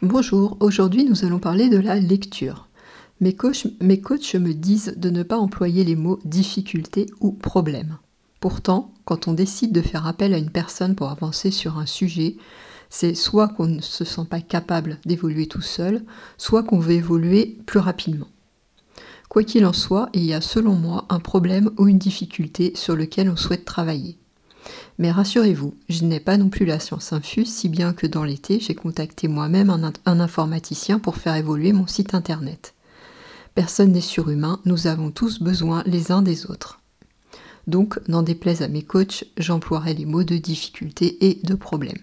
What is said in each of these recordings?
Bonjour, aujourd'hui nous allons parler de la lecture. Mes coachs me disent de ne pas employer les mots difficulté ou problème. Pourtant, quand on décide de faire appel à une personne pour avancer sur un sujet, c'est soit qu'on ne se sent pas capable d'évoluer tout seul, soit qu'on veut évoluer plus rapidement. Quoi qu'il en soit, il y a selon moi un problème ou une difficulté sur lequel on souhaite travailler. Mais rassurez-vous, je n'ai pas non plus la science infuse, si bien que dans l'été, j'ai contacté moi-même un informaticien pour faire évoluer mon site internet. Personne n'est surhumain, nous avons tous besoin les uns des autres. Donc, n'en déplaise à mes coachs, j'emploierai les mots de difficulté et de problème.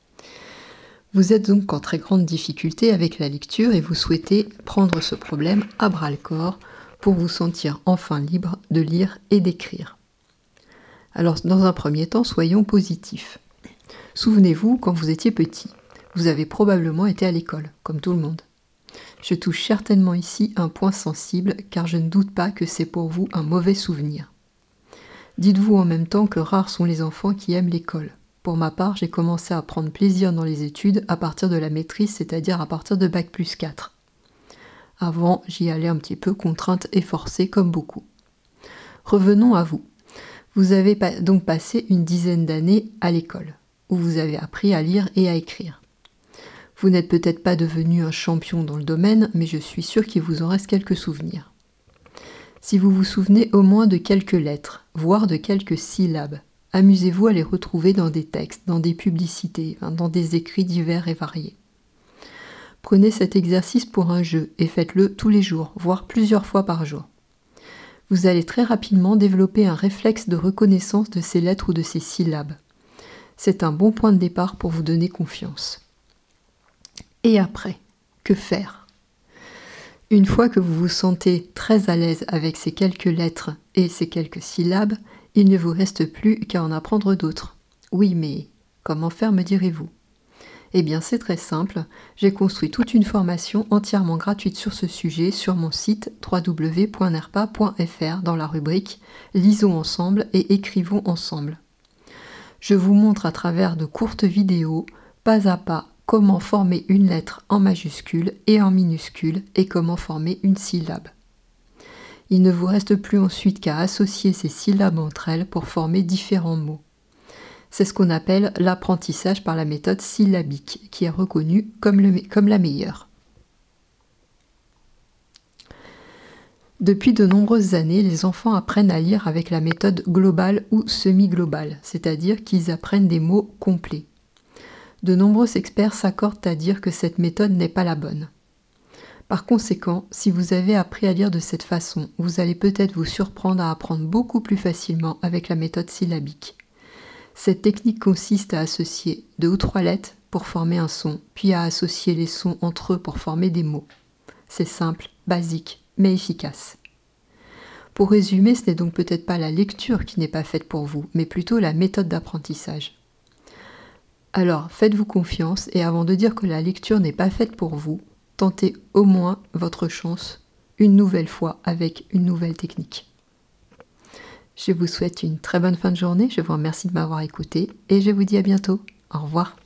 Vous êtes donc en très grande difficulté avec la lecture et vous souhaitez prendre ce problème à bras-le-corps pour vous sentir enfin libre de lire et d'écrire. Alors, dans un premier temps, soyons positifs. Souvenez-vous, quand vous étiez petit, vous avez probablement été à l'école, comme tout le monde. Je touche certainement ici un point sensible, car je ne doute pas que c'est pour vous un mauvais souvenir. Dites-vous en même temps que rares sont les enfants qui aiment l'école. Pour ma part, j'ai commencé à prendre plaisir dans les études à partir de la maîtrise, c'est-à-dire à partir de Bac+4. Avant, j'y allais un petit peu contrainte et forcée, comme beaucoup. Revenons à vous. Vous avez donc passé une dizaine d'années à l'école, où vous avez appris à lire et à écrire. Vous n'êtes peut-être pas devenu un champion dans le domaine, mais je suis sûre qu'il vous en reste quelques souvenirs. Si vous vous souvenez au moins de quelques lettres, voire de quelques syllabes, amusez-vous à les retrouver dans des textes, dans des publicités, dans des écrits divers et variés. Prenez cet exercice pour un jeu et faites-le tous les jours, voire plusieurs fois par jour. Vous allez très rapidement développer un réflexe de reconnaissance de ces lettres ou de ces syllabes. C'est un bon point de départ pour vous donner confiance. Et après, que faire ? Une fois que vous vous sentez très à l'aise avec ces quelques lettres et ces quelques syllabes, il ne vous reste plus qu'à en apprendre d'autres. Oui, mais comment faire, me direz-vous ? Eh bien, c'est très simple. J'ai construit toute une formation entièrement gratuite sur ce sujet sur mon site www.nerpa.fr dans la rubrique « Lisons ensemble et écrivons ensemble ». Je vous montre à travers de courtes vidéos, pas à pas, comment former une lettre en majuscule et en minuscule et comment former une syllabe. Il ne vous reste plus ensuite qu'à associer ces syllabes entre elles pour former différents mots. C'est ce qu'on appelle l'apprentissage par la méthode syllabique, qui est reconnue comme la meilleure. Depuis de nombreuses années, les enfants apprennent à lire avec la méthode globale ou semi-globale, c'est-à-dire qu'ils apprennent des mots complets. De nombreux experts s'accordent à dire que cette méthode n'est pas la bonne. Par conséquent, si vous avez appris à lire de cette façon, vous allez peut-être vous surprendre à apprendre beaucoup plus facilement avec la méthode syllabique. Cette technique consiste à associer 2 ou 3 lettres pour former un son, puis à associer les sons entre eux pour former des mots. C'est simple, basique, mais efficace. Pour résumer, ce n'est donc peut-être pas la lecture qui n'est pas faite pour vous, mais plutôt la méthode d'apprentissage. Alors, faites-vous confiance et avant de dire que la lecture n'est pas faite pour vous, tentez au moins votre chance une nouvelle fois avec une nouvelle technique. Je vous souhaite une très bonne fin de journée, je vous remercie de m'avoir écouté et je vous dis à bientôt. Au revoir.